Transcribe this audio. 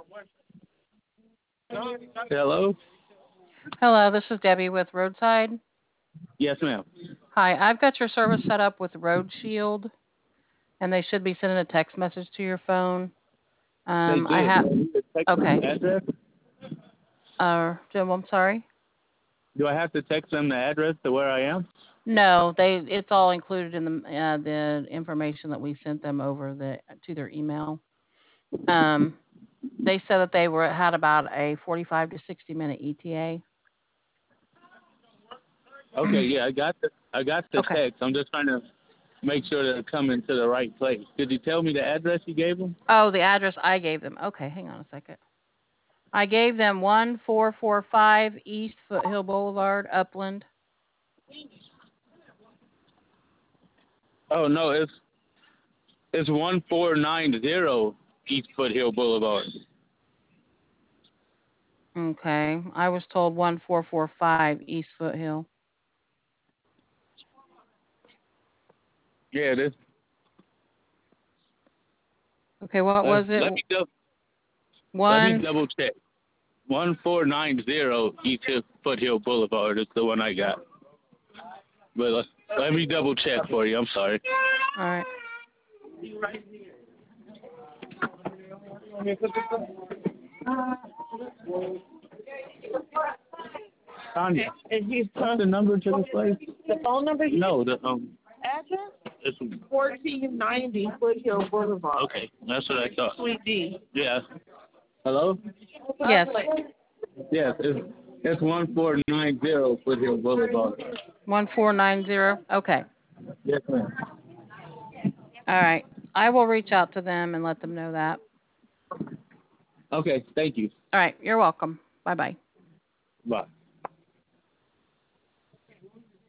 Hello? Hello, this is Debbie with Roadside. Yes, ma'am. Hi, I've got your service set up with Road Shield, and they should be sending a text message to your phone. They I did. Do have. I need to text them Okay. the address? Jim, I'm sorry. Do I have to text them the address to where I am? No, it's all included in the information that we sent them over to their email. Um, they said that they had about a 45 to 60 minute ETA. Okay, yeah, I got the Okay. text. I'm just trying to make sure that they're coming to the right place. Did you tell me the address you gave them? Oh, the address I gave them. Okay, hang on a second. I gave them 1445 East Foothill Boulevard, Upland. Oh no, it's 1490 East Foothill Boulevard. Okay. I was told 1445 East Foothill. Yeah, this. Okay, what was it? Let me One. double check. 1490 East Foothill Boulevard is the one I got. But let me double check for you. I'm sorry. All right. Tanya, what's the number to the place? The phone number? No, the Address? it's 1490 Foothill Boulevard. okay. That's what I thought. Suite D. Yeah. Hello? Yes. Yes, it's 1490 Foothill Boulevard. 1490. Okay. Yes, ma'am. All right. I will reach out to them and let them know that. Okay, thank you. All right. You're welcome. Bye bye. Bye.